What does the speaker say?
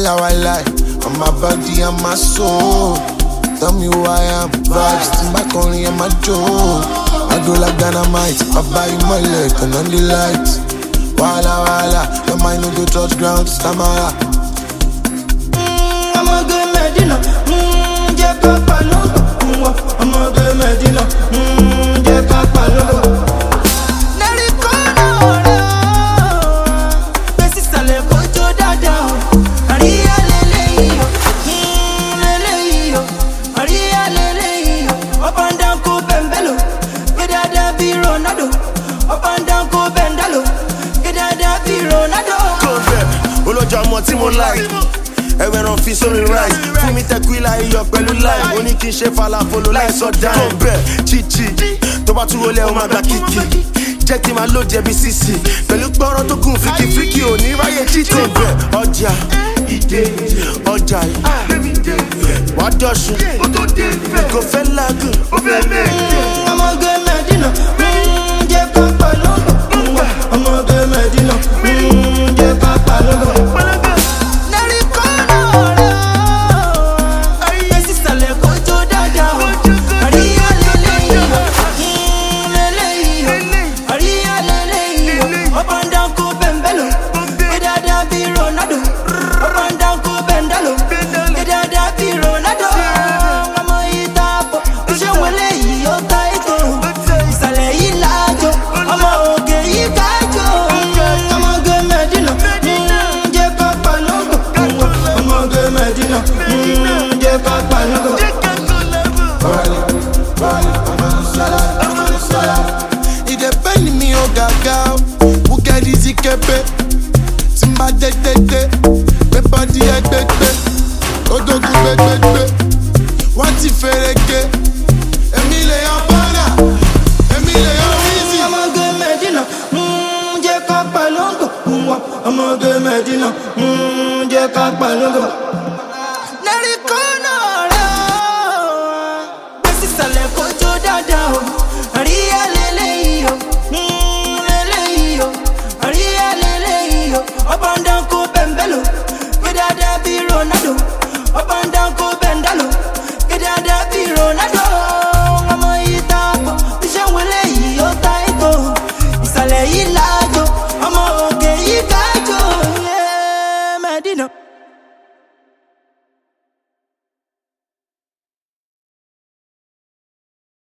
wala, on my body and my soul. Tell me who I am, vibes, team back only on my jaw. I go like dynamite, I buy you my leg, turn on the lights. Wala, your mind no go touch ground, stamina. I'm a good Medina, Jack Palongo. I'm a good Medina, Jack Palongo. Olójàmọ́ tí mo like ẹ̀wẹ̀ràn fi sórí rice fún mi tẹ̀kúílà iyọ̀ pẹ̀lú láì ó ní kí n ṣe falafolo láì sọ dáì tó bẹ̀ chichi tó bá tún wọlé ó máa gba kìkì jẹ́ kí n máa lò jẹ̀bi sísì pẹ̀lú gbọ́rọ̀ tó kún fíkì ò ní ráyè títì bẹ̀ ọjà ìdè ọjà wàá dọ̀ṣun kò fẹ́ lágùn ó fẹ́ mẹ́ẹ̀dẹ̀. ọmọge Medina jẹ́ ká Palongo ọmọge Medina jẹ́ ká Palongo. It depend me on gaga, who get easy kepe. Timba de, me body e pepe. Odogu pepe, wanti fereke. Emile Yabana, Emile Yawizi. Ọmọge Medina, jẹ́ ká Palongo. Ọmọge Medina, jẹ́ ká Palongo. Ronaldo, ọmọ yìí tá a pọ̀, iṣẹ́ wọlé yìí ó ta ètò, ìsàlẹ̀ yìí